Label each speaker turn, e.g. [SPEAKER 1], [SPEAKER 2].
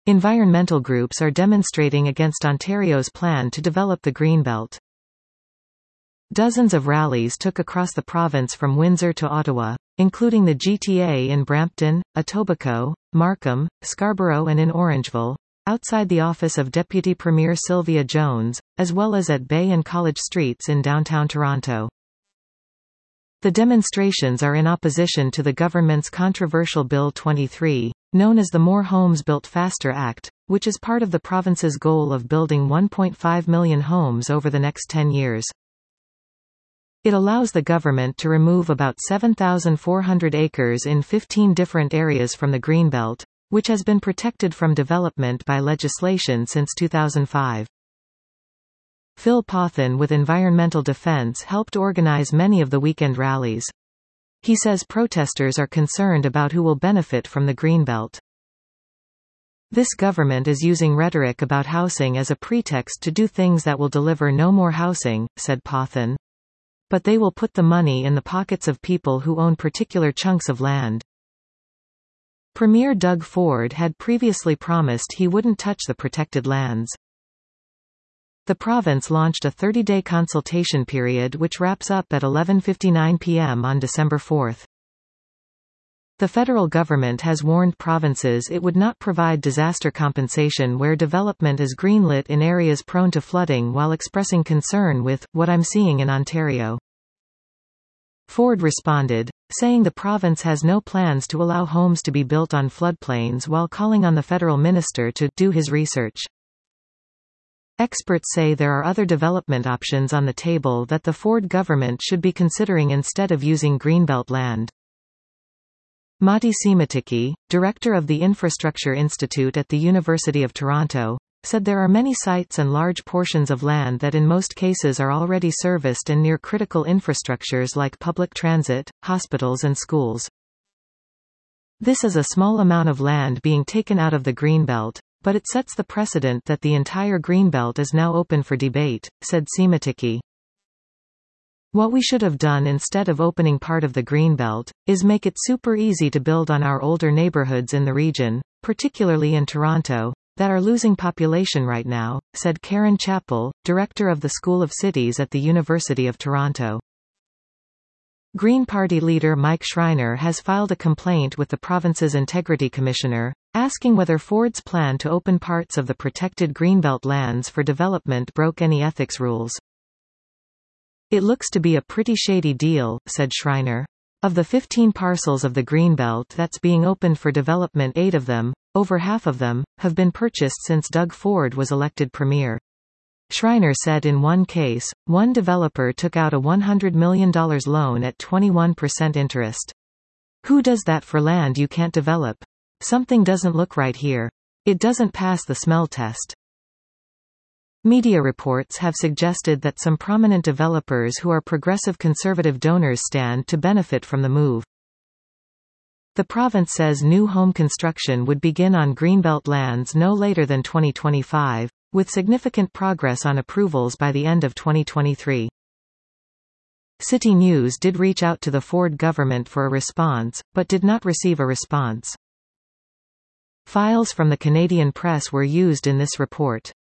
[SPEAKER 1] Environmental groups are demonstrating against Ontario's plan to develop the Greenbelt. Dozens of rallies took across the province from Windsor to Ottawa, including the GTA in Brampton, Etobicoke, Markham, Scarborough and in Orangeville, outside the office of Deputy Premier Sylvia Jones, as well as at Bay and College Streets in downtown Toronto. The demonstrations are in opposition to the government's controversial Bill 23, known as the More Homes Built Faster Act, which is part of the province's goal of building 1.5 million homes over the next 10 years. It allows the government to remove about 7,400 acres in 15 different areas from the Greenbelt, which has been protected from development by legislation since 2005. Phil Pothen with Environmental Defence helped organise many of the weekend rallies. He says protesters are concerned about who will benefit from the Greenbelt. This government is using rhetoric about housing as a pretext to do things that will deliver no more housing, said Pothen. But they will put the money in the pockets of people who own particular chunks of land. Premier Doug Ford had previously promised he wouldn't touch the protected lands. The province launched a 30-day consultation period which wraps up at 11:59 p.m. on December 4. The federal government has warned provinces it would not provide disaster compensation where development is greenlit in areas prone to flooding, while expressing concern with what I'm seeing in Ontario. Ford responded, saying the province has no plans to allow homes to be built on floodplains, while calling on the federal minister to do his research. Experts say there are other development options on the table that the Ford government should be considering instead of using Greenbelt land. Matti Simotikki, director of the Infrastructure Institute at the University of Toronto, said there are many sites and large portions of land that in most cases are already serviced and near critical infrastructures like public transit, hospitals and schools. This is a small amount of land being taken out of the Greenbelt, but it sets the precedent that the entire Greenbelt is now open for debate, said Simotikki. What we should have done instead of opening part of the Greenbelt, is make it super easy to build on our older neighbourhoods in the region, particularly in Toronto, that are losing population right now, said Karen Chappell, director of the School of Cities at the University of Toronto. Green Party leader Mike Schreiner has filed a complaint with the province's Integrity Commissioner, asking whether Ford's plan to open parts of the protected Greenbelt lands for development broke any ethics rules. It looks to be a pretty shady deal, said Schreiner. Of the 15 parcels of the Greenbelt that's being opened for development, 8 of them, over half of them, have been purchased since Doug Ford was elected premier. Schreiner said in one case, one developer took out a $100 million loan at 21% interest. Who does that for land you can't develop? Something doesn't look right here. It doesn't pass the smell test. Media reports have suggested that some prominent developers who are progressive conservative donors stand to benefit from the move. The province says new home construction would begin on Greenbelt lands no later than 2025, with significant progress on approvals by the end of 2023. City News did reach out to the Ford government for a response, but did not receive a response. Files from the Canadian Press were used in this report.